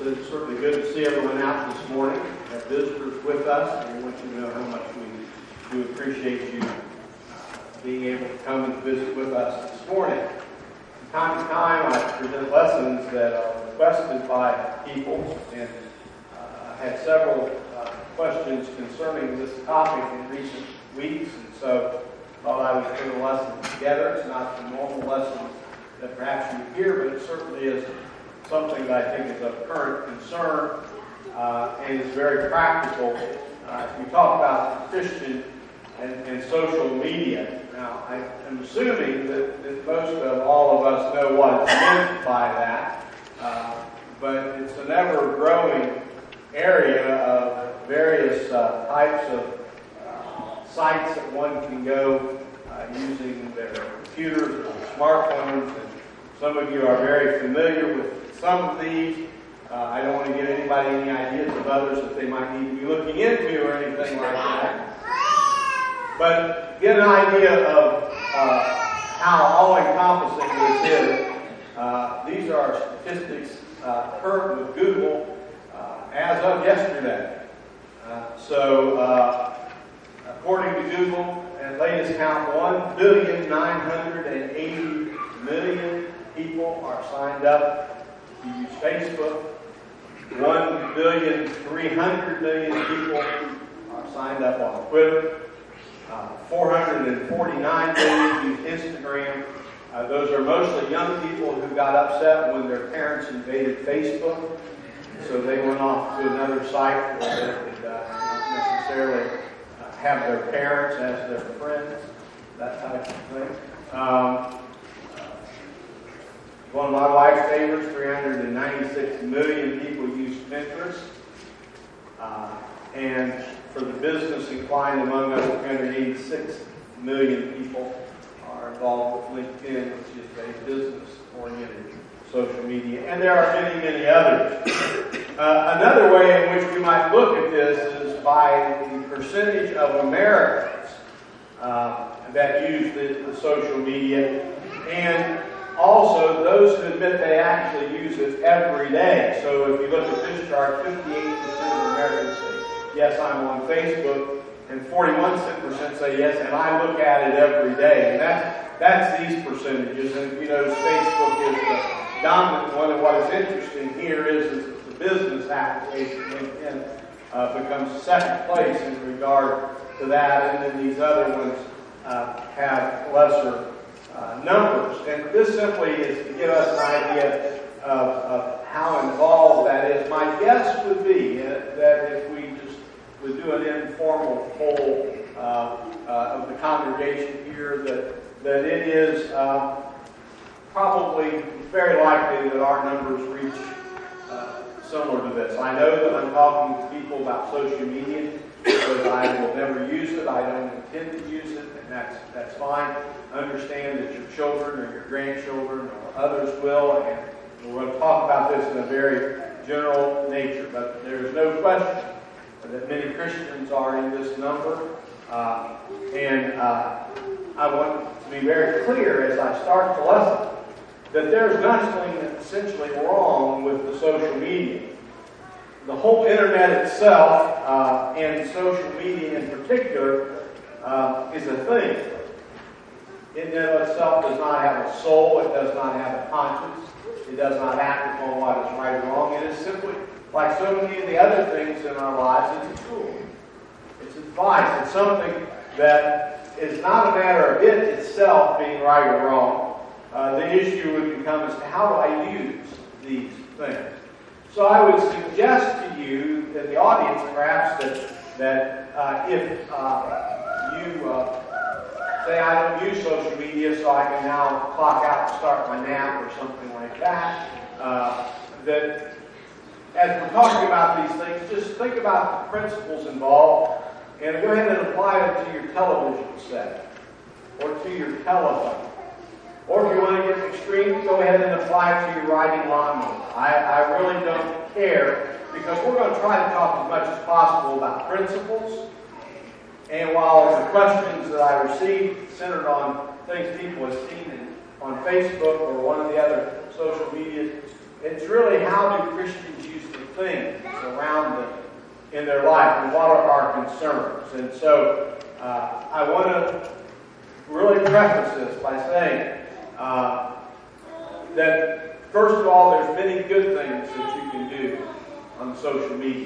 It's certainly good to see everyone out this morning, have visitors with us, and we want you to know how much we do appreciate you being able to come and visit with us this morning. From time to time, I present lessons that are requested by people, and I had several questions concerning this topic in recent weeks, and so I thought I would put a lesson together. It's not the normal lesson that perhaps you hear, but it certainly is something that I think is of current concern and is very practical. We talk about Christian and social media. Now, I'm assuming that most of all of us know what is meant by that, but it's an ever-growing area of various types of sites that one can go using their computers or smartphones. And some of you are very familiar with some of these. I don't want to give anybody any ideas of others that they might need to be looking into or anything like that. But get an idea of how all-encompassing this is. These are statistics current with Google as of yesterday. According to Google, at latest count, 1,980,000,000 people are signed up to use Facebook. 1,300,000,000 people are signed up on Twitter. 449 million use Instagram. Those are mostly young people who got upset when their parents invaded Facebook, so they went off to another site where they could not necessarily have their parents as their friends, that type of thing. One of my wife's favorites, 396 million people use Pinterest. And for the business inclined among us, 386 million people are involved with LinkedIn, which is a business-oriented social media. And there are many, many others. Another way in which we might look at this is by the percentage of Americans that use the social media, and also those who admit they actually use it every day. So if you look at this chart, 58% of Americans say, yes, I'm on Facebook, and 41% say yes, and I look at it every day. And that's these percentages. And you know, Facebook is the dominant one. And what is interesting here is the business application, LinkedIn, becomes second place in regard to that, and then these other ones have lesser numbers. And this simply is to give us an idea of how involved that is. My guess would be that if we just would do an informal poll of the congregation here, that it is probably very likely that our numbers reach similar to this. I know that I'm talking to people about social media because I will never use it. I don't intend to use it, and that's fine. Understand that your children or your grandchildren or others will, and we're going to talk about this in a very general nature. But there is no question that many Christians are in this number, and I want to be very clear as I start the lesson that there's nothing essentially wrong with the social media. The whole internet itself, and social media in particular, is a thing. It in itself does not have a soul. It does not have a conscience. It does not act upon what is right or wrong. It is simply, like so many of the other things in our lives, it's a tool. It's advice. It's something that is not a matter of it itself being right or wrong. The issue would become as to how do I use these things. So I would suggest to you, that the audience perhaps, that if you say I don't use social media so I can now clock out and start my nap or something like that, that as we're talking about these things, just think about the principles involved and go ahead and apply them to your television set or to your telephone. Or if you want to get extreme, go ahead and apply it to your riding lawnmower. I really don't care, because we're going to try to talk as much as possible about principles. And while the questions that I received centered on things people have seen on Facebook or one of the other social media, it's really how do Christians use the things around them in their life and what are our concerns. And so I want to really preface this by saying that, first of all, there's many good things that you can do on social media.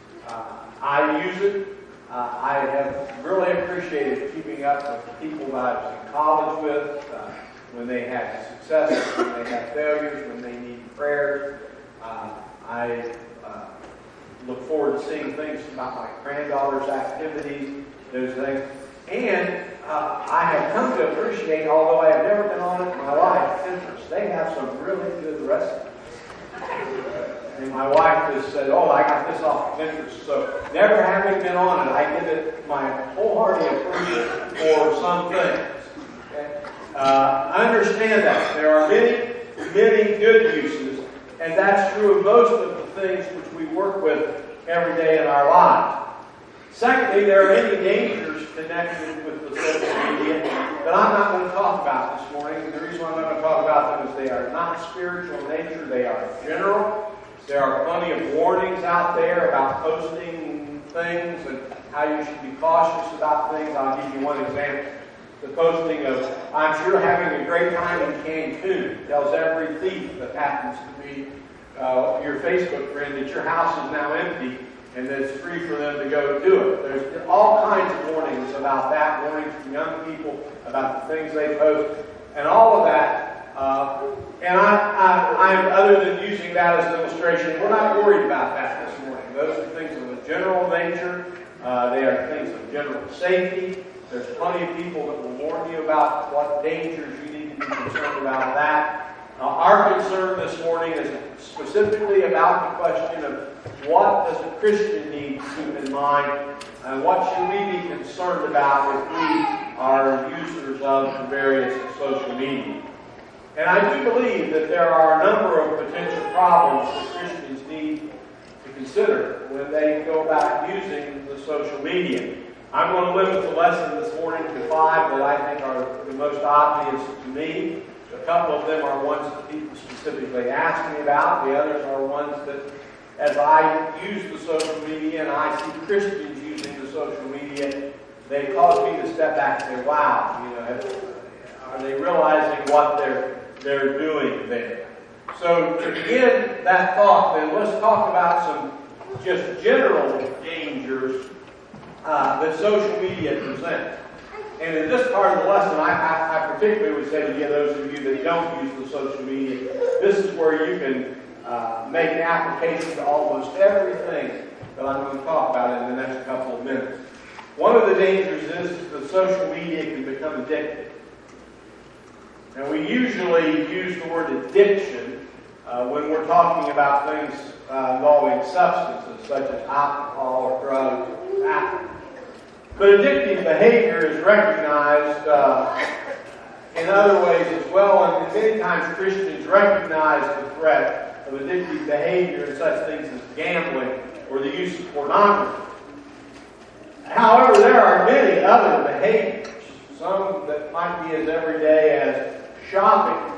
I use it. I have really appreciated keeping up with people that I was in college with, when they had successes, when they had failures, when they need prayers. I look forward to seeing things about my granddaughter's activities, those things. And I have come to appreciate, although I have never been on it in my life, Pinterest. They have some really good recipes. And my wife has said, oh, I got this off of Pinterest. So never having been on it, I give it my wholehearted approval for some things. Okay? I understand that. There are many, many good uses, and that's true of most of the things which we work with every day in our lives. Secondly, there are many dangers connected with the social media that I'm not going to talk about this morning. And the reason why I'm not going to talk about them is they are not spiritual in nature. They are general. There are plenty of warnings out there about posting things and how you should be cautious about things. I'll give you one example. The posting of, I'm sure having a great time in Cancun, tells every thief that happens to be your Facebook friend that your house is now empty and that it's free for them to go do it. There's all kinds of warnings about that, warnings from young people about the things they post, and all of that. And I'm other than using that as an illustration, we're not worried about that this morning. Those are things of a general nature. They are things of general safety. There's plenty of people that will warn you about what dangers you need to be concerned about that. Our concern this morning is specifically about the question of what does a Christian need to keep in mind, and what should we be concerned about if we are users of the various social media. And I do believe that there are a number of potential problems that Christians need to consider when they go about using the social media. I'm going to limit the lesson this morning to 5 that I think are the most obvious to me. A couple of them are ones that people specifically ask me about. The others are ones that, as I use the social media and I see Christians using the social media, they cause me to step back and say, wow, are they realizing what they're doing there? So to begin that thought, then let's talk about some just general dangers that social media presents. And in this part of the lesson, I particularly would say to those of you that don't use the social media, this is where you can make an application to almost everything that I'm going to talk about in the next couple of minutes. One of the dangers is that social media can become addictive. Now, we usually use the word addiction when we're talking about things involving substances such as alcohol or drugs or tobacco. But addictive behavior is recognized in other ways as well, and many times Christians recognize the threat of addictive behavior in such things as gambling or the use of pornography. However, there are many other behaviors, some that might be as everyday as shopping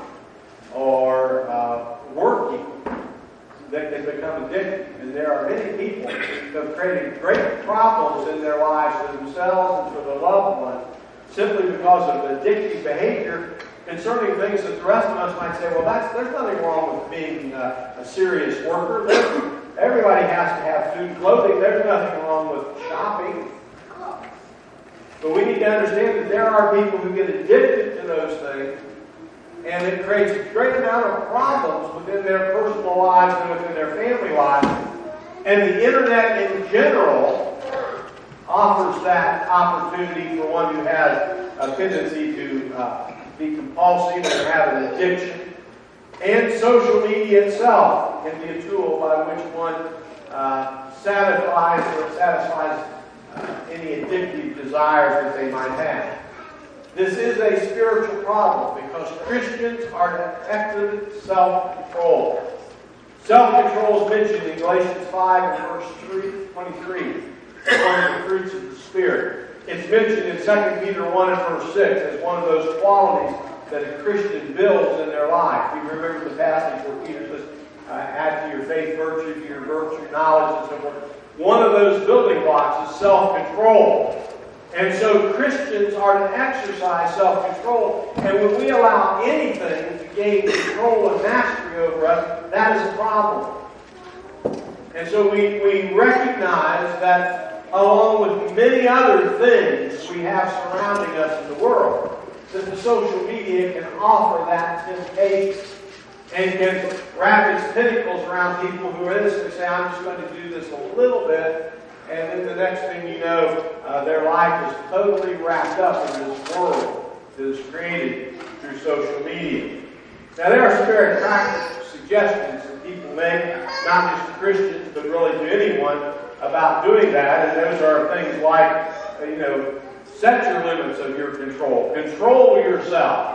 or working, that can become addicted. And there are many people who have created great problems in their lives for themselves and for their loved ones simply because of addictive behavior concerning things that the rest of us might say, well, there's nothing wrong with being a serious worker. Everybody has to have food, clothing. There's nothing wrong with shopping. But we need to understand that there are people who get addicted to those things, and it creates a great amount of problems within their personal lives and within their family lives. And the internet in general offers that opportunity for one who has a tendency to be compulsive and have an addiction. And social media itself can be a tool by which one satisfies any addictive desires that they might have. This is a spiritual problem because Christians are to exhibit self-control. Self-control is mentioned in Galatians 5 and verse 23, one of the fruits of the Spirit. It's mentioned in 2 Peter 1 and verse 6 as one of those qualities that a Christian builds in their life. You remember the passage where Peter says, add to your faith virtue, to your virtue knowledge, and so forth. One of those building blocks is self-control. And so Christians are to exercise self-control. And when we allow anything to gain control and mastery over us, that is a problem. And so we recognize that along with many other things we have surrounding us in the world, that the social media can offer that temptation and can wrap its tentacles around people who innocently say, I'm just going to do this a little bit, and then the next thing you know, their life is totally wrapped up in this world that is created through social media. Now, there are some very practical suggestions that people make, not just to Christians, but really to anyone, about doing that, and those are things like, set your limits of your control. Control yourself.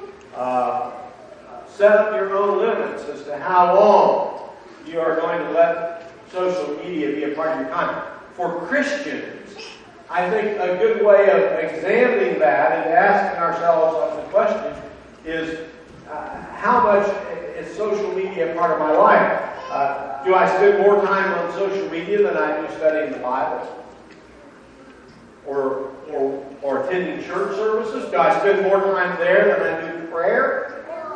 Set up your own limits as to how long you are going to let social media be a part of your time. For Christians, I think a good way of examining that and asking ourselves the question is, how much is social media a part of my life? Do I spend more time on social media than I do studying the Bible? Or attending church services? Do I spend more time there than I do prayer?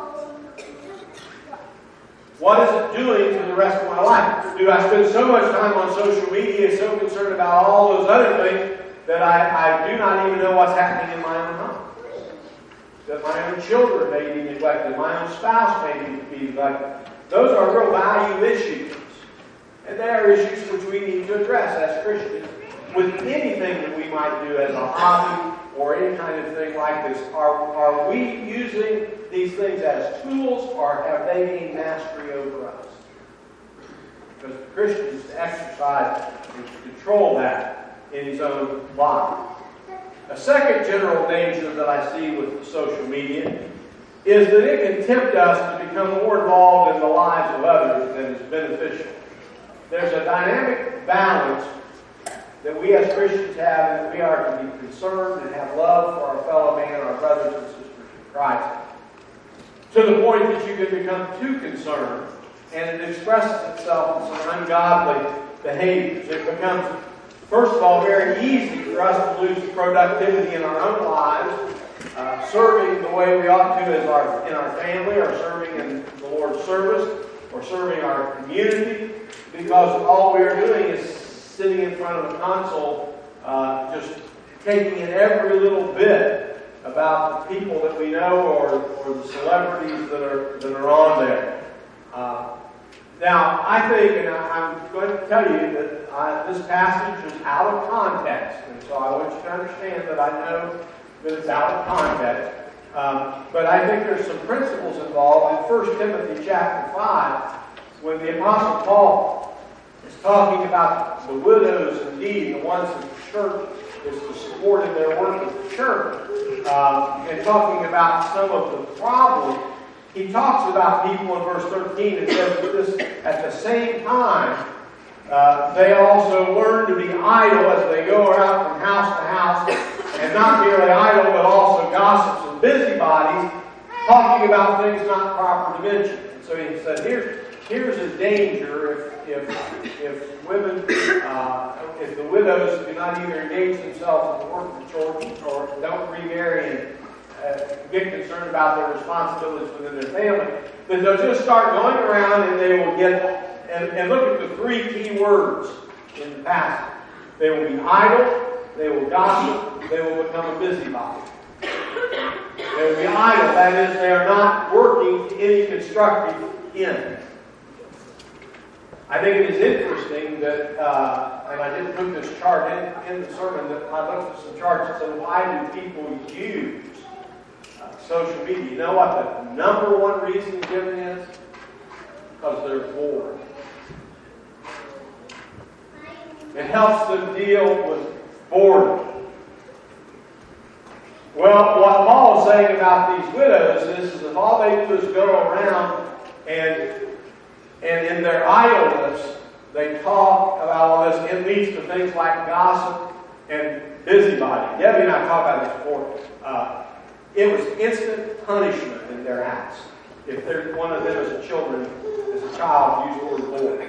What is it doing to the rest of my life? Do I spend so much time on social media, so concerned about all those other things, that I do not even know what's happening in my own home? That my own children may be neglected, my own spouse may be neglected. Those are real value issues. And they are issues which we need to address as Christians with anything that we might do as a hobby or any kind of thing like this. Are we using these things as tools, or have they gained mastery over us? Because the Christian is to exercise and to control that in his own life. A second general danger that I see with social media is that it can tempt us to become more involved in the lives of others than is beneficial. There's a dynamic balance that we as Christians have, and that we are to be concerned and have love for our fellow man, our brothers and sisters in Christ, to the point that you can become too concerned, and it expresses itself in some ungodly behaviors. It becomes, first of all, very easy for us to lose productivity in our own lives, serving the way we ought to in our family, or serving in the Lord's service, or serving our community, because all we are doing is sitting in front of a console, just taking in every little bit about the people that we know, or the celebrities that are on there. Now, I think, and I'm going to tell you that this passage is out of context, and so I want you to understand that I know that it's out of context. But I think there's some principles involved in 1 Timothy chapter 5, when the Apostle Paul is talking about the widows, indeed, the ones that the church is to support in their work as the church, and talking about some of the problems. He talks about people in verse 13 and says that this, at the same time, they also learn to be idle as they go around from house to house, and not merely idle, but also gossips and busybodies, talking about things not proper to mention. And so he said, here's a danger if women, if the widows do not either engage themselves in the work of the church or don't remarry and get concerned about their responsibilities within their family, then they'll just start going around and they will get, and look at the three key words in the passage. They will be idle, they will gossip, they will become a busybody. They will be idle, that is, they are not working to any constructive end. I think it is interesting that, and I didn't put this chart in the sermon, that I looked at some charts that said, why do people use social media? You know what the number one reason given is? Because they're bored. It helps them deal with boredom. Well, what Paul is saying about these widows is if all they do is go around and in their idleness, they talk about all this. It leads to things like gossip and busybody. Debbie and I talked about this before. It was instant punishment in their house. If one of them as a a child to use the word boy.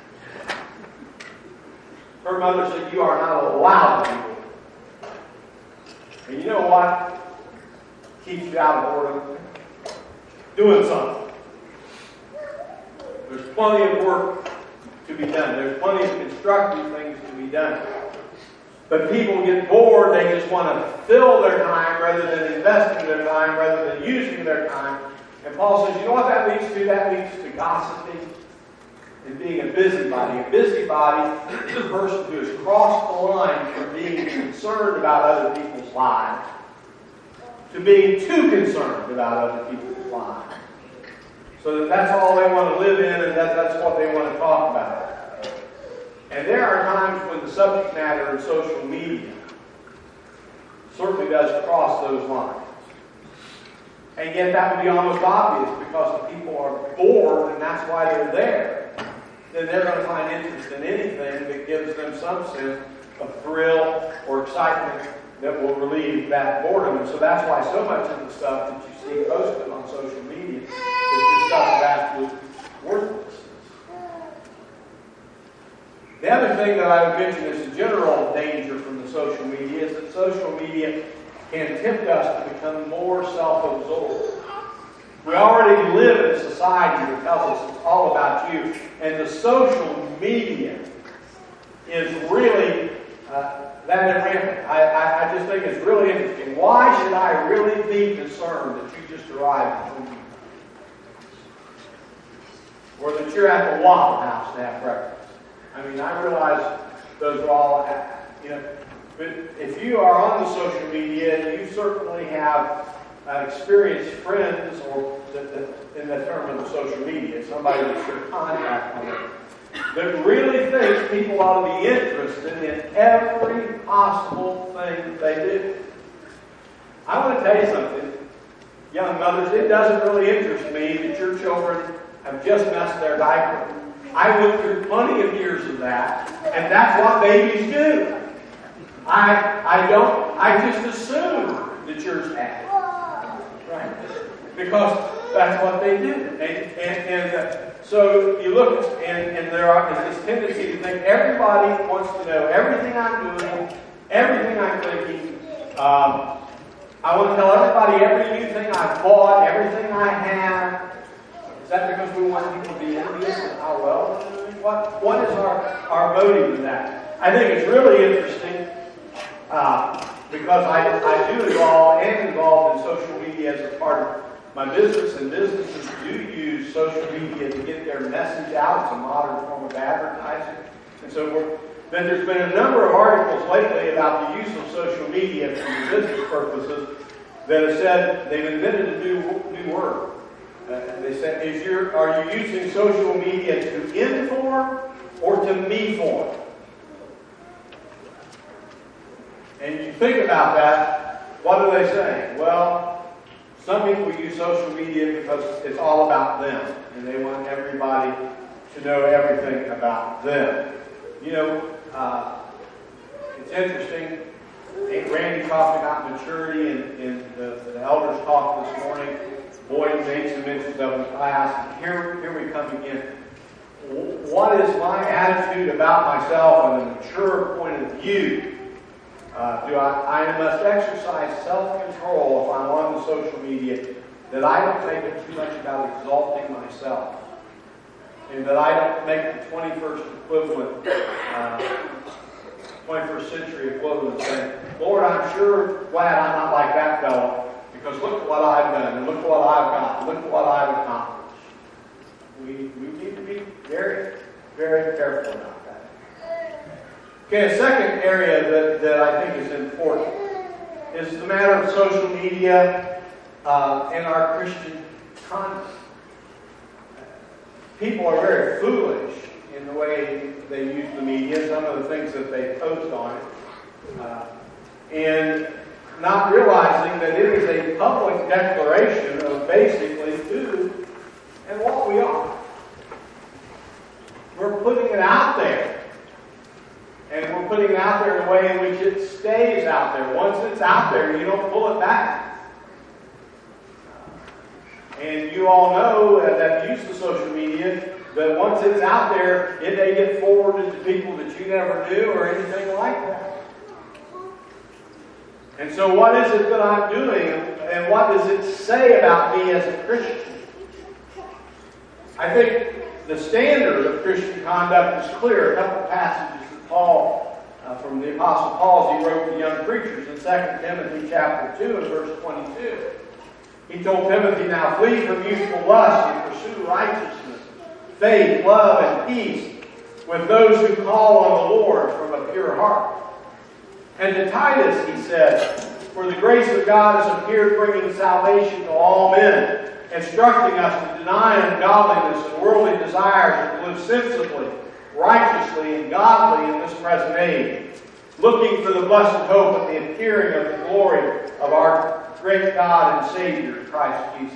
Her mother said, "You are not allowed to be bored." And you know what keeps you out of boredom? Doing something. There's plenty of work to be done. There's plenty of constructive things to be done. But people get bored. They just want to fill their time rather than investing their time, rather than using their time. And Paul says, you know what that leads to? That leads to gossiping and being a busybody. A busybody is a person who has crossed the line from being concerned about other people's lives to being too concerned about other people's lives. So that's all they want to live in, and that's what they want to talk about. And there are times when the subject matter in social media certainly does cross those lines. And yet that would be almost obvious because if people are bored and that's why they're there, then they're going to find interest in anything that gives them some sense of thrill or excitement that will relieve that boredom. And so that's why so much of the stuff that you see posted on social media is just stuff of absolute worthlessness. The other thing that I would mention is a general danger from the social media is that social media can tempt us to become more self-absorbed. We already live in a society that tells us it's all about you, and the social media is really that rampant. I just think it's really interesting. Why should I really be concerned that you just arrived home, or that you're at the Waffle House to have breakfast? I mean, I realize those are all, but if you are on the social media, you certainly have experienced friends, or in the term of the social media, somebody that's your contact on it, that really thinks people ought to be interested in every possible thing they do. I want to tell you something, young mothers, it doesn't really interest me that your children have just messed their diaper. I went through plenty of years of that, and that's what babies do. I just assume that yours have. Right? Because that's what they do. So you look, and there's this tendency to think everybody wants to know everything I'm doing, everything I'm thinking. I want to tell everybody every new thing I've bought, everything I have. Is that because we want people to be envious of how well we're doing? What is our motive in that? I think it's really interesting because I do am involved in social media as a part of my business, and businesses do use social media to get their message out. It's a modern form of advertising and so forth. Then there's been a number of articles lately about the use of social media for business purposes that have said they've invented a new word. They said, are you using social media to inform or to me-form? And you think about that, what do they say? Well, some people use social media because it's all about them, and they want everybody to know everything about them. You know, it's interesting. Randy talked about maturity in the elders' talk this morning. Boyd made some mentions of in class. Here we come again. What is my attitude about myself on a mature point of view? I must exercise self-control if I'm on the social media, that I don't make it too much about exalting myself, and that I don't make the 21st century equivalent saying, Lord, I'm sure glad I'm not like that fellow, because look at what I've done, and look at what I've got, look at what I've accomplished. We need to be very, very careful about that. Okay, a second area that I think is important is the matter of social media and our Christian conduct. People are very foolish in the way they use the media, some of the things that they post on it, and not realizing that it is a public declaration of basically who and what we are. We're putting it out there. And we're putting it out there in a way in which it stays out there. Once it's out there, you don't pull it back. And you all know that use the social media But once it's out there, it may get forwarded to people that you never knew or anything like that. And so what is it that I'm doing? And what does it say about me as a Christian? I think the standard of Christian conduct is clear. A couple of passages that Paul, from the Apostle Paul, as he wrote to young preachers in 2 Timothy chapter 2 and verse 22. He told Timothy, now flee from youthful lust and pursue righteousness, faith, love, and peace with those who call on the Lord from a pure heart. And to Titus he said, for the grace of God has appeared, bringing salvation to all men, instructing us to deny ungodliness and worldly desires and to live sensibly, righteously, and godly in this present age, looking for the blessed hope of the appearing of the glory of our great God and Savior, Christ Jesus.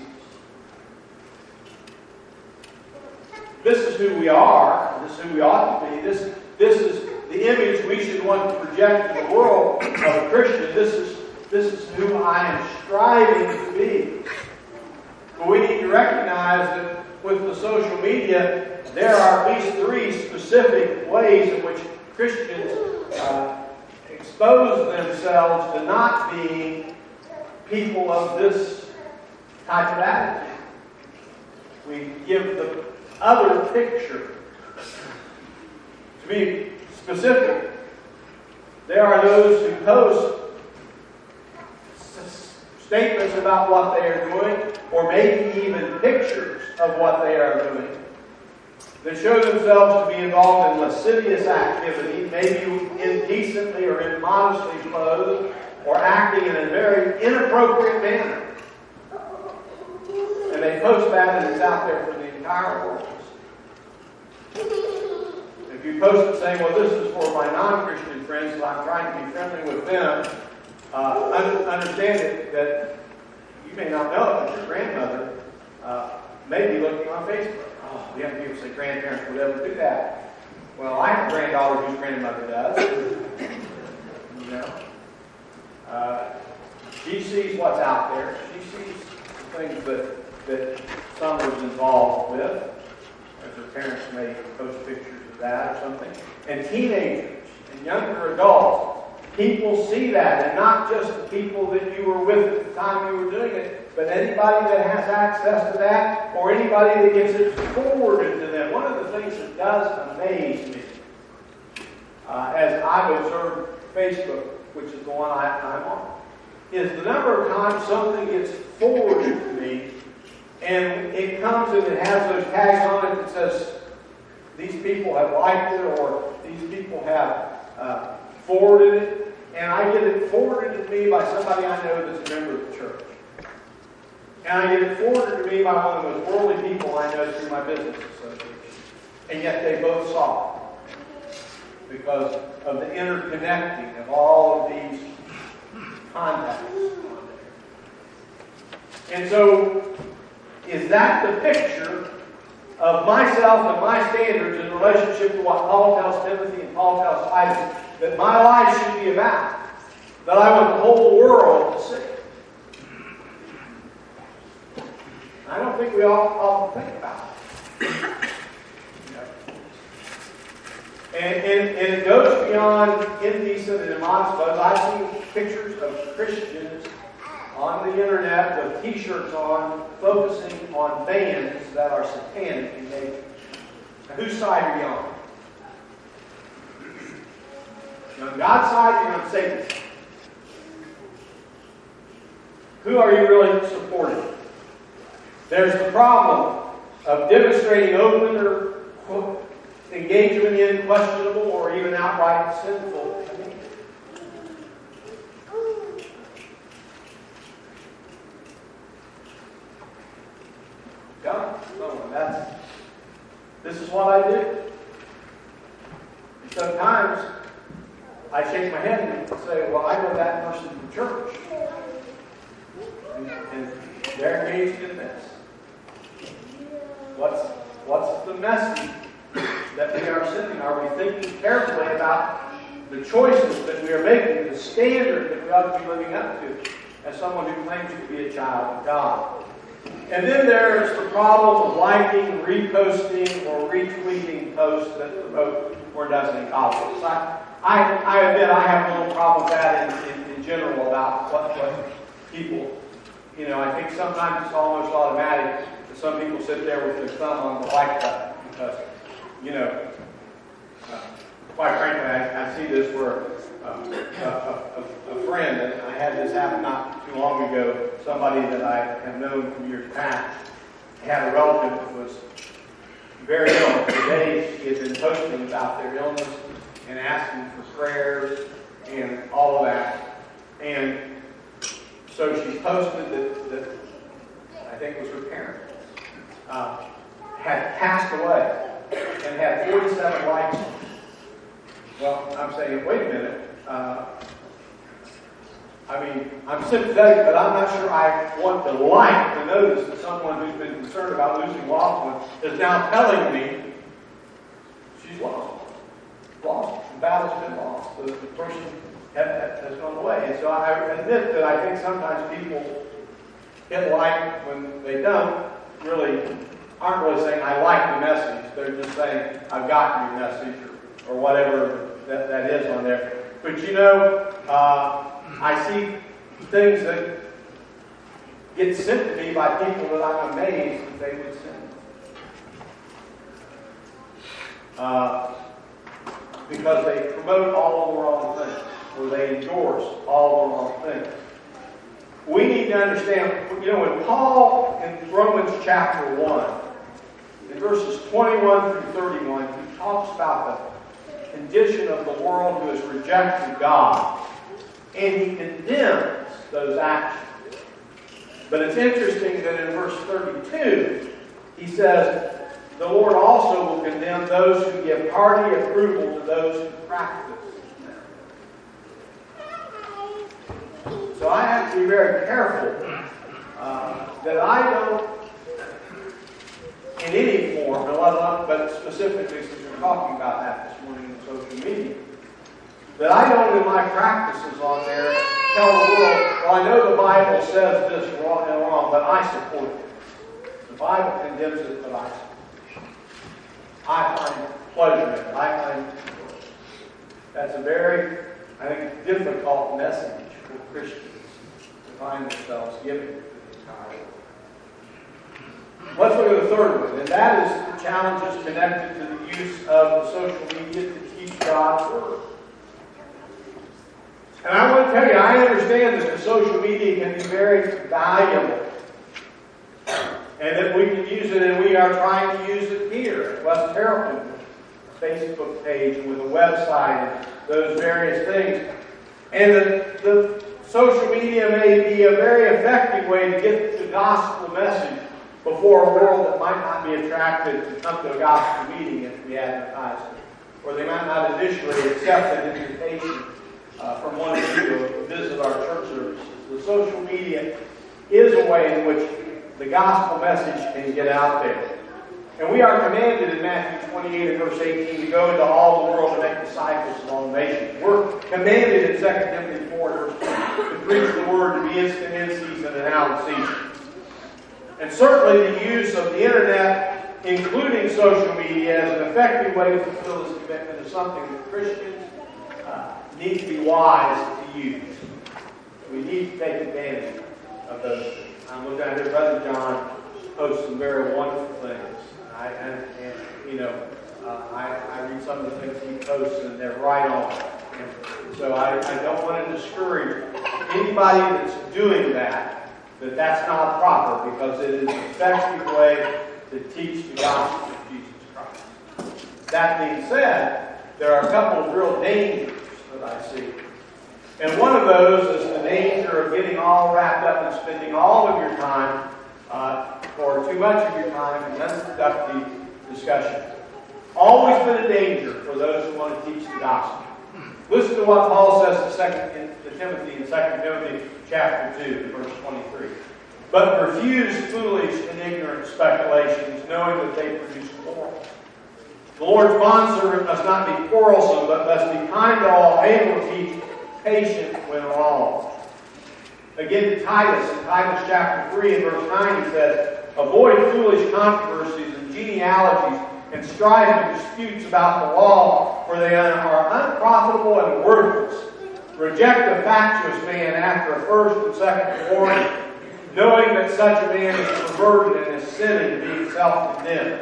This is who we are. This is who we ought to be. This is the image we should want to project to the world of a Christian. This is who I am striving to be. But we need to recognize that with the social media, there are at least 3 specific ways in which Christians expose themselves to not being people of this type of attitude. We give the other picture. To be specific, there are those who post statements about what they are doing, or maybe even pictures of what they are doing, that show themselves to be involved in lascivious activity, maybe indecently or immodestly clothed, or acting in a very inappropriate manner. And they post that, and it's out there for the entire world. If you post it saying, well, this is for my non-Christian friends, so I'm trying to be friendly with them, understand that you may not know it, but your grandmother may be looking on Facebook. Oh, the young people say grandparents would ever do that. Well, I have a granddaughter whose grandmother does. You know? She sees what's out there. She sees things that Summer's involved with. As her parents may post pictures of that or something. And teenagers and younger adults, people see that, and not just the people that you were with at the time you were doing it, but anybody that has access to that, or anybody that gets it forwarded to them. One of the things that does amaze me, as I've observed Facebook, which is the one I'm on, is the number of times something gets forwarded to me, and it comes and it has those tags on it that says, these people have liked it, or these people have forwarded it, and I get it forwarded to me by somebody I know that's a member of the church. And I get it forwarded to me by one of those worldly people I know through my business association. And yet they both saw it because of the interconnecting of all of these contacts on there. And so, is that the picture of myself and my standards in relationship to what Paul tells Timothy and Paul tells Titus that my life should be about, that I want the whole world to see? I don't think we all often think about it. And it goes beyond indecent and immodest clothes. I've seen pictures of Christians on the internet with T-shirts on, focusing on bands that are satanic in nature. Now, whose side are you on? You're on God's side, you're on Satan's side. Who are you really supporting? There's the problem of demonstrating open or engagement in questionable or even outright sinful behavior. God, this is what I do. And sometimes I shake my head and say, well, I know that person from church. And they're engaged in this. What's the message that we are sending? Are we thinking carefully about the choices that we are making, the standard that we ought to be living up to as someone who claims to be a child of God? And then there's the problem of liking, reposting, or retweeting posts that promote ordained politics. I admit I have a little problem with that in general about what people, I think sometimes it's almost automatic that some people sit there with their thumb on the like button because, quite frankly, I see this where a friend, and I had this happen not too long ago, somebody that I have known from years past, had a relative that was very ill. For days he had been posting about their illness and asking for prayers and all of that. And so she posted that I think it was her parent, had passed away and had 47 likes. Well, I'm saying, wait a minute. I'm sympathetic, but I'm not sure I want to notice that someone who's been concerned about losing loved ones is now telling me she's lost. The battle's been lost. The person has gone away. And so I admit that I think sometimes people hit like when they aren't really saying, I like the message. They're just saying, I've gotten your message, or whatever that is on there. But I see things that get sent to me by people that I'm amazed that they would send. Because they promote all the wrong things, or they endorse all the wrong things. We need to understand, when Paul in Romans chapter 1, in verses 21 through 31, he talks about the condition of the world who has rejected God. And he condemns those actions. But it's interesting that in verse 32, he says, the Lord also will condemn those who give hearty approval to those who practice them. So I have to be very careful that I don't, in any form, but specifically since we're talking about that this morning in social media, that I don't in my practices on there tell the world, well, I know the Bible says this wrong and wrong, but I support it. The Bible condemns it, but I support it. I find pleasure in it. That's a very, I think, difficult message for Christians to find themselves giving to the entire world. Let's look at the third one, and that is the challenges connected to the use of the social media to teach God's Word. And I want to tell you, I understand that the social media can be very valuable. And that we can use it, and we are trying to use it here at West Carrollton, a Facebook page with a website and those various things. And the social media may be a very effective way to get the gospel message before a world that might not be attracted to come to a gospel meeting if we advertise it. Or they might not initially accept an invitation from one of you to visit our church services. The social media is a way in which the gospel message can get out there. And we are commanded in Matthew 28 and verse 18 to go into all the world and make disciples of all nations. We're commanded in 2 Timothy 4 verse 2 to preach the word, to be instant in season and out of season. And certainly the use of the internet, including social media, as an effective way to fulfill this commitment is something that Christians need to be wise to use. We need to take advantage of those things. I'm looking at here, Brother John posts some very wonderful things. I read some of the things he posts, and they're right on. And so I don't want to discourage anybody that's doing that that's not proper, because it is an effective way to teach the gospel of Jesus Christ. That being said, there are a couple of real dangers that I see. And one of those is the danger of getting all wrapped up and spending all of your time, or too much of your time, in unproductive discussion. Always been a danger for those who want to teach the gospel. Listen to what Paul says to Timothy in 2 Timothy chapter 2, verse 23. But refuse foolish and ignorant speculations, knowing that they produce quarrels. The Lord's bondservant must not be quarrelsome, but must be kind to all, able to teach, patient when wrong. Again, to Titus, in Titus chapter 3 and verse 9, he says, avoid foolish controversies and genealogies and strife and disputes about the law, for they are unprofitable and worthless. Reject a fatuous man after a first and second warning, knowing that such a man is perverted and is sinning, being self-condemned.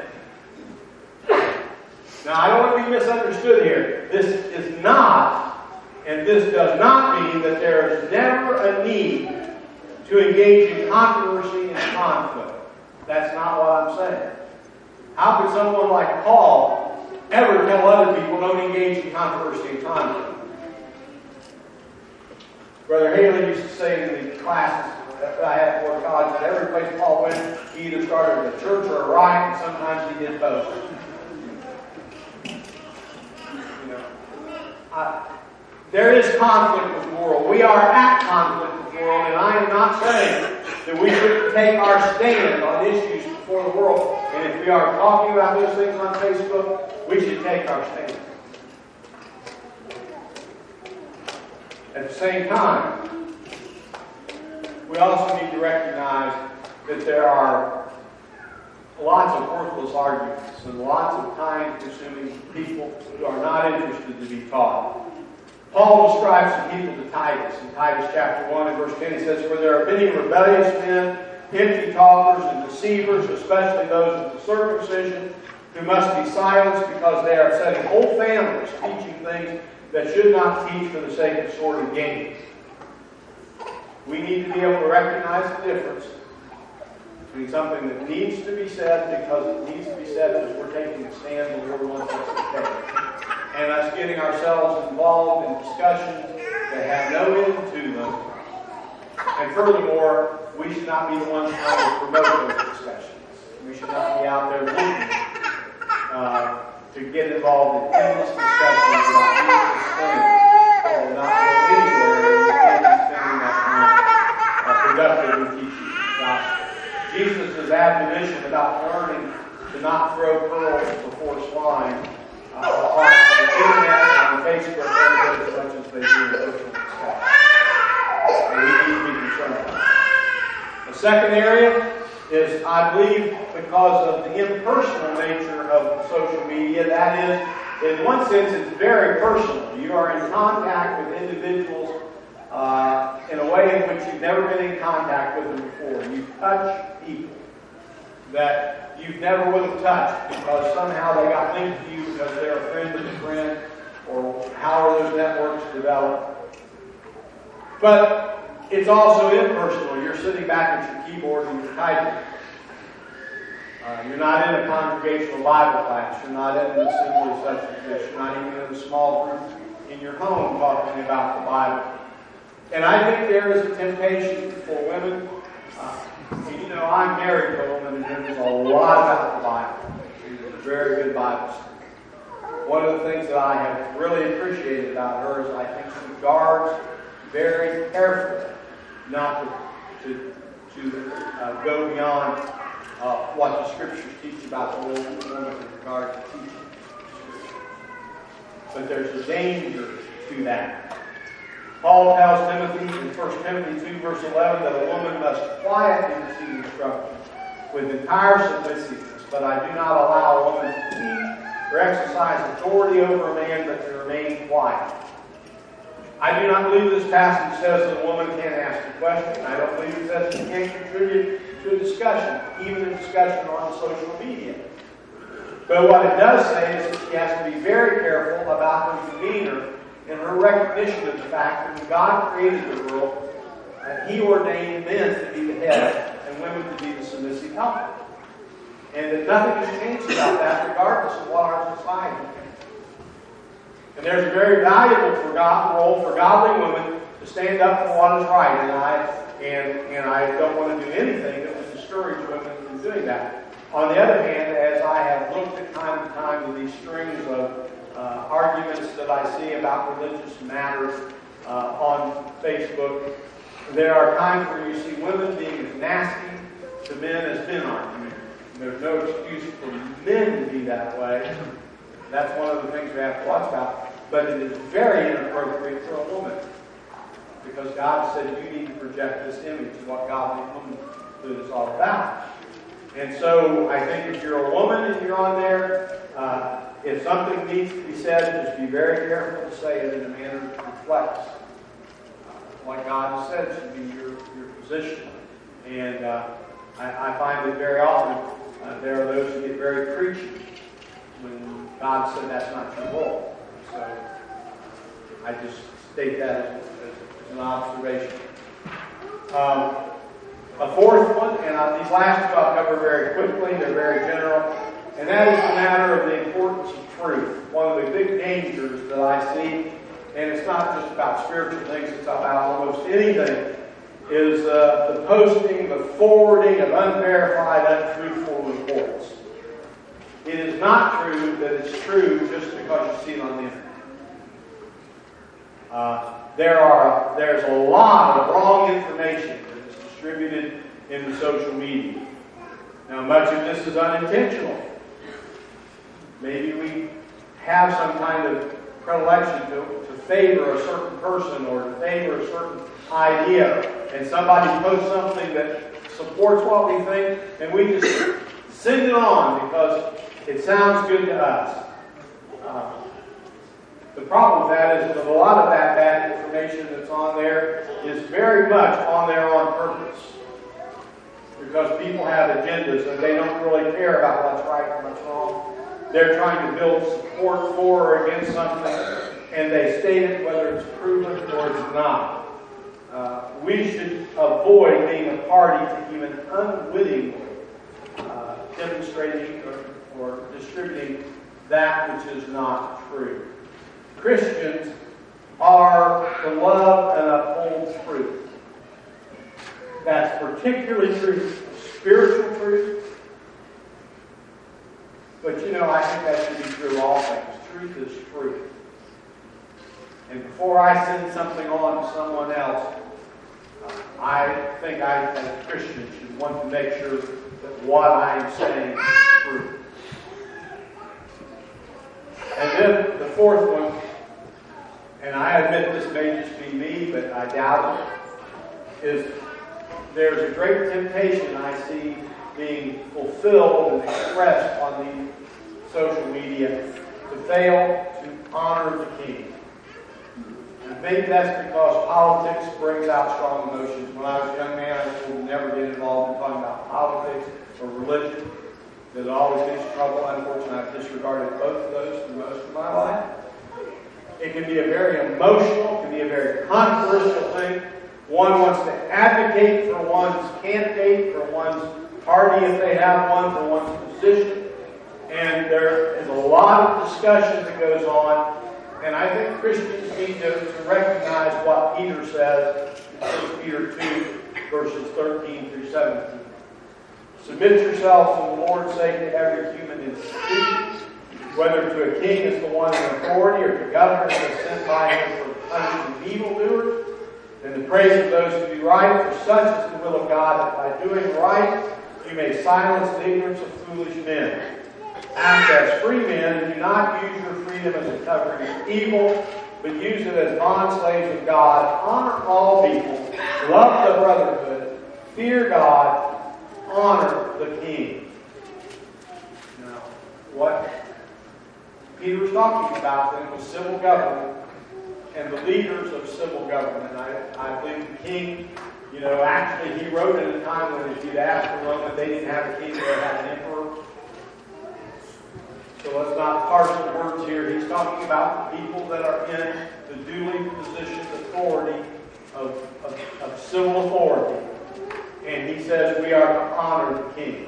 Now, I don't want to be misunderstood here. This is not, and this does not mean that there is never a need to engage in controversy and conflict. That's not what I'm saying. How could someone like Paul ever tell other people don't engage in controversy and conflict? Brother Haley used to say in the classes that I had before college that every place Paul went, he either started a church or a riot, and sometimes he did both. There is conflict with the world. We are at conflict with the world, and I am not saying that we shouldn't take our stand on issues before the world. And if we are talking about those things on Facebook, we should take our stand. At the same time, we also need to recognize that there are lots of worthless arguments and lots of time-consuming people who are not interested to be taught. Paul describes some people to Titus. In Titus chapter 1 and verse 10, he says, for there are many rebellious men, empty talkers and deceivers, especially those of the circumcision, who must be silenced because they are setting whole families teaching things that should not teach for the sake of sordid gain. We need to be able to recognize the difference between something that needs to be said because it needs to be said because we're taking a stand the Lord wants us to take, and us getting ourselves involved in discussions that have no end to them. And furthermore, we should not be the ones trying to promote those discussions. We should not be out there looking to get involved in endless discussions about useless things that will not go anywhere, and we can't be spending that time productively teaching the gospel. Jesus' admonition about learning to not throw pearls before swine on the internet and on Facebook as much as they do in personal discussion. And we need to be concerned about that. The second area is, I believe, because of the impersonal nature of social media. That is, in one sense, it's very personal. You are in contact with individuals in a way in which you've never been in contact with them before. You touch people that you've never would have touched because somehow they got linked to you because they're a friend of a friend, or however those networks develop. But it's also impersonal. You're sitting back at your keyboard and you're typing. You're not in a congregational Bible class. You're not in an assembly such as this. You're not even in a small group in your home talking about the Bible. And I think there is a temptation for women. I'm married to a woman who knows a lot about the Bible. She's a very good Bible student. One of the things that I have really appreciated about her is I think she guards very carefully not to go beyond what the Scriptures teach about the woman in regard to teaching. But there's a danger to that. Paul tells Timothy in 1 Timothy 2, verse 11, that a woman must quietly receive instruction with entire submissiveness, but I do not allow a woman to teach or exercise authority over a man, but to remain quiet. I do not believe this passage says that a woman can't ask a question. I don't believe it says she can't contribute to a discussion, even a discussion on social media. But what it does say is that she has to be very careful about her demeanor and her recognition of the fact that when God created the world, He ordained men to be the head and women to be the submissive helper. And that nothing has changed about that regardless of what our society thinks. And there's a very valuable role for godly women to stand up for what is right. And I don't want to do anything that would discourage women from doing that. On the other hand, as I have looked at time to time with these strings of arguments that I see about religious matters on Facebook, there are times where you see women being as nasty to men as men are to men. There's no excuse for men to be that way. That's one of the things we have to watch about. But it is very inappropriate for a woman because God said you need to project this image of what godly womanhood is all about. And so I think if you're a woman and you're on there, if something needs to be said, just be very careful to say it in a manner that reflects what God has said should be your position. And I find that very often there are those who get very preachy when God said that's not your role. So I just state that as an observation. A fourth one, and these last two I'll cover very quickly, they're very general, and that is the matter of the importance of truth. One of the big dangers that I see, and it's not just about spiritual things, it's about almost anything, is the posting, the forwarding of unverified, untruthful reports. It is not true that it's true just because you see it on the internet. There's a lot of wrong information that is distributed in the social media. Now, much of this is unintentional. Maybe we have some kind of predilection to favor a certain person or to favor a certain idea, and somebody posts something that supports what we think, and we just send it on because it sounds good to us. The problem with that is that a lot of that bad information that's on there is very much on there on purpose. Because people have agendas and they don't really care about what's right and what's wrong. They're trying to build support for or against something, and they state it whether it's proven or it's not. We should avoid being a party to even unwittingly demonstrating or distributing that which is not true. Christians are to love and uphold truth. That's particularly true of spiritual truth. But I think that should be true of all things. Truth is truth. And before I send something on to someone else, I think I, as a Christian, should want to make sure that what I am saying is true. And then the fourth one, and I admit this may just be me, but I doubt it, is there's a great temptation I see being fulfilled and expressed on the social media to fail to honor the King. And maybe that's because politics brings out strong emotions. When I was a young man, I was told to never get involved in talking about politics or religion. That always gets in trouble. Unfortunately, I've disregarded both of those for most of my life. It can be a very emotional, it can be a very controversial thing. One wants to advocate for one's candidate, for one's party if they have one, for one's position. And there is a lot of discussion that goes on. And I think Christians need to recognize what Peter says in 1 Peter 2, verses 13 through 17. Submit yourselves for the Lord's sake to every human institution, whether to a king as the one in authority or to governors as sent by him for punishing evildoers, and the praise of those who do right, for such is the will of God, that by doing right you may silence the ignorance of foolish men. Act as free men, and do not use your freedom as a covering of evil, but use it as bondslaves of God. Honor all people, love the brotherhood, fear God, honor the King. Now, what Peter was talking about then was civil government and the leaders of civil government. I believe the king, actually he wrote at a time when if you'd asked the Roman, they didn't have a king, they had an emperor. So let's not parse the words here. He's talking about the people that are in the duly positioned authority of civil authority. And he says we are to honor the king.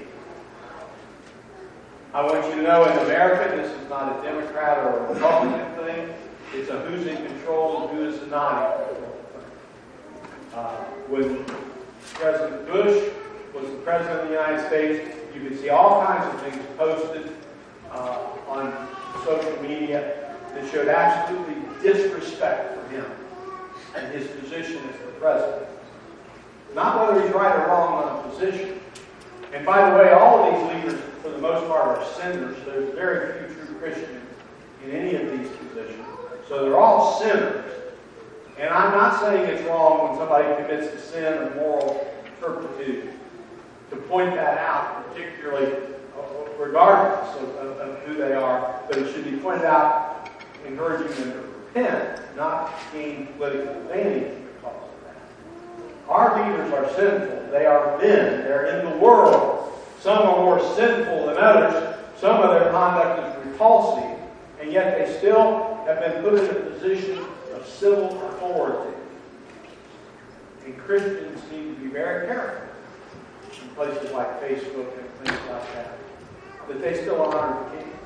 I want you to know in America, this is not a Democrat or a Republican thing. It's a who's in control and who is not in control thing. When President Bush was the president of the United States, you could see all kinds of things posted on social media that showed absolutely disrespect for him and his position as the president. Not whether he's right or wrong on a position. And by the way, all of these leaders, for the most part, are sinners. There's very few true Christians in any of these positions. So they're all sinners. And I'm not saying it's wrong when somebody commits a sin of moral turpitude to point that out, particularly regardless of who they are, but it should be pointed out, encouraging them to repent, not gain political advantage because of that. Our leaders are sinful. They are men. They're in the world. Some are more sinful than others. Some of their conduct is repulsive, and yet they still have been put in a position of civil authority. And Christians need to be very careful in places like Facebook and things like that they still honor the king.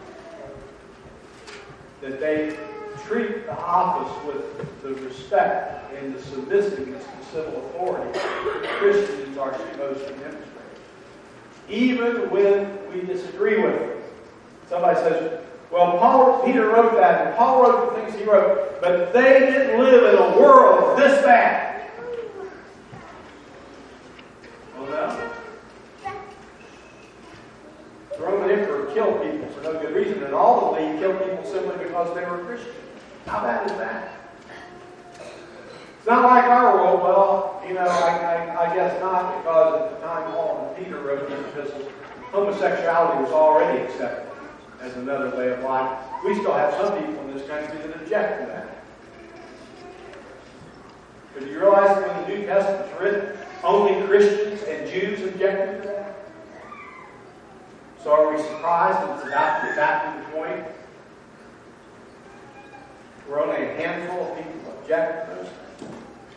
That they treat the office with the respect and the submissiveness to civil authority Christians are supposed to demonstrate. Even when we disagree with them. Somebody says, well, Peter wrote that, and Paul wrote the things he wrote, but they didn't live in a world this bad. Well, no. The Roman emperor killed people for no good reason, and ultimately he killed people simply because they were Christian. How bad is that? It's not like our world. Well, I guess not, because at the time Paul and Peter wrote these epistles, homosexuality was already accepted as another way of life. We still have some people in this country that object to that. But do you realize that when the New Testament was written, only Christians and Jews objected to that? So are we surprised that it's about to get back to the point where only a handful of people object to those things?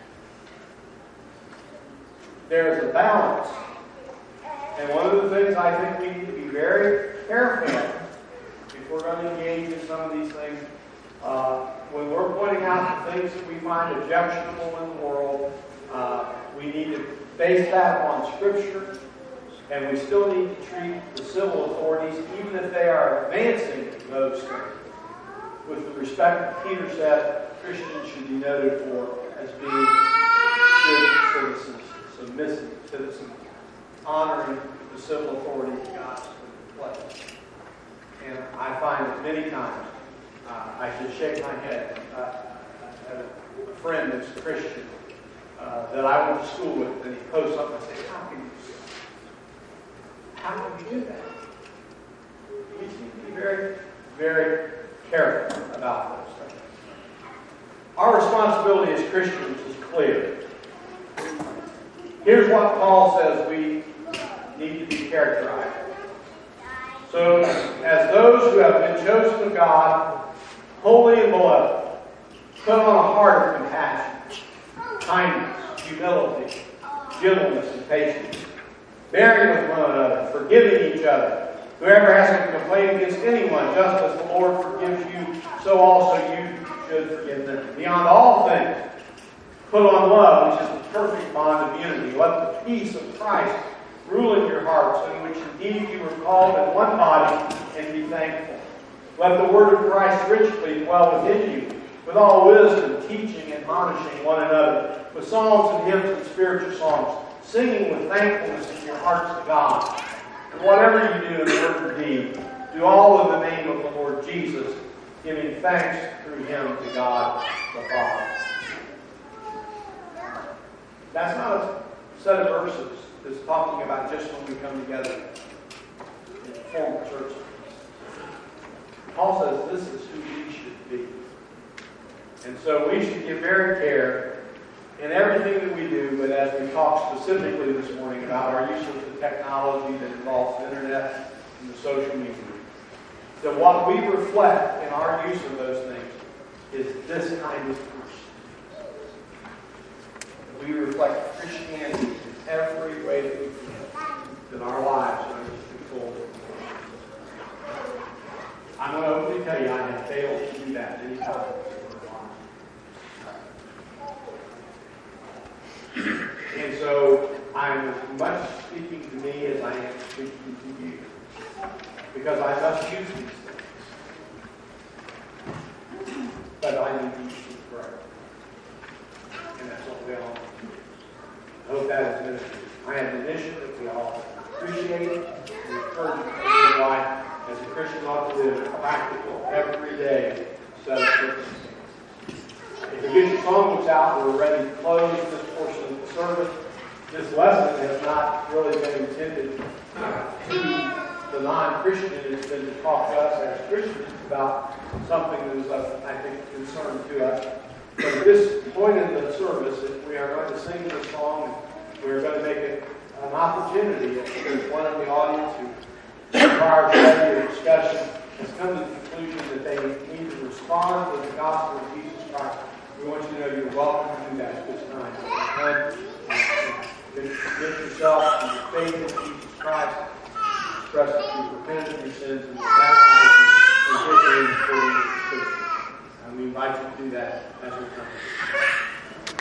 There's a balance. And one of the things I think we need to be very careful of if we're going to engage in some of these things, when we're pointing out the things that we find objectionable in the world, we need to base that upon Scripture, and we still need to treat the civil authorities, even if they are advancing those things, with the respect that Peter said Christians should be noted for as being good citizens, submissive citizens, honoring the civil authority that God's put in place. And I find that many times I just shake my head at a friend that's a Christian that I went to school with, and he posts something and I say, how can you do that? How can you do that? You need to be very, very careful about those things. Our responsibility as Christians is clear. Here's what Paul says we need to be characterized. So, as those who have been chosen of God, holy and beloved, put on a heart of compassion, kindness, humility, gentleness, and patience, bearing with one another, forgiving each other. Whoever has a complaint against anyone, just as the Lord forgives you, so also you should forgive them. Beyond all things, put on love, which is the perfect bond of unity. Let the peace of Christ rule in your hearts, in which indeed you were called in one body, and be thankful. Let the word of Christ richly dwell within you, with all wisdom, teaching and admonishing one another, with psalms and hymns and spiritual songs, singing with thankfulness in your hearts to God. And whatever you do in word or deed, do all in the name of the Lord Jesus, giving thanks through him to God the Father. That's not a set of verses that's talking about just when we come together in a formal church. Paul says this is who we should be. And so we should give very care in everything that we do, but as we talk specifically this morning about our use of the technology that involves the internet and the social media, that what we reflect in our use of those things is this kind of person. We reflect Christianity in every way that we can, that our lives are full. I'm going to openly tell you I have failed to do that many times. And so I'm as much speaking to me as I am speaking to you. Because I must use these things. But I need to use them correctly. And that's what we all do. I hope that is ministry. I have an mission that we all appreciate and encourage in life as a Christian ought to live a practical, everyday set of circumstances. If So get your songbooks out. We're ready to close this portion of the service. This lesson has not really been intended to the non-Christian. It's been to talk to us as Christians about something that is, I think, a concern to us. But at this point in the service, we are going to sing this song, and we're going to make it an opportunity. If there's one in the audience who, prior to study or discussion, has come to the conclusion that they need to respond to the gospel of Jesus Christ, we want you to know you're welcome to do that at this time. Commit yourself to your faith in Jesus Christ, express that you repent of your sins and baptize and get in for the Christian. And we invite you to do that as we come.